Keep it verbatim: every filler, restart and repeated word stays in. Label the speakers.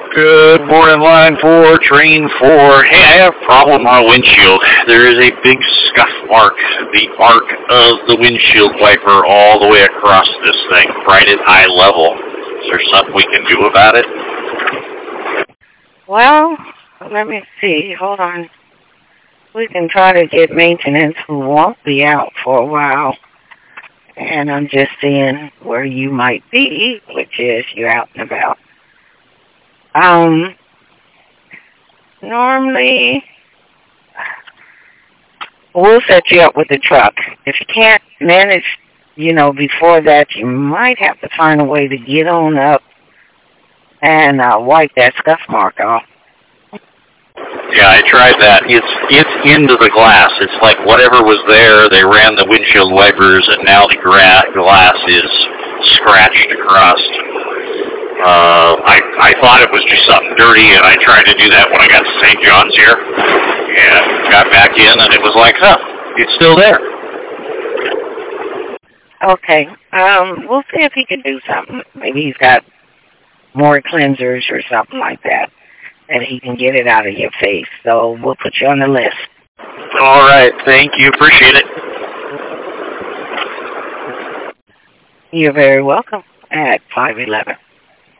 Speaker 1: Good morning, line four, train four. Hey, I have a problem on my windshield. There is a big scuff mark, the arc of the windshield wiper all the way across this thing, right at eye level. Is there something we can do about it?
Speaker 2: Well, let me see. Hold on. We can try to get maintenance who won't be out for a while. And I'm just seeing where you might be, which is you're out and about. Um, normally, we'll set you up with the truck. If you can't manage, you know, before that, you might have to find a way to get on up and uh, wipe that scuff mark off.
Speaker 1: Yeah, I tried that. It's it's into the glass. It's like whatever was there, they ran the windshield wipers, and now the gra- glass is scratched across. Uh, I I thought it was just something dirty, and I tried to do that when I got to Saint John's here, and got back in, and it was like, huh, it's still there.
Speaker 2: Okay, um, we'll see if he can do something. Maybe he's got more cleansers or something like that, and he can get it out of your face. So we'll put you on the list.
Speaker 1: All right, thank you, appreciate it.
Speaker 2: You're very welcome at five eleven.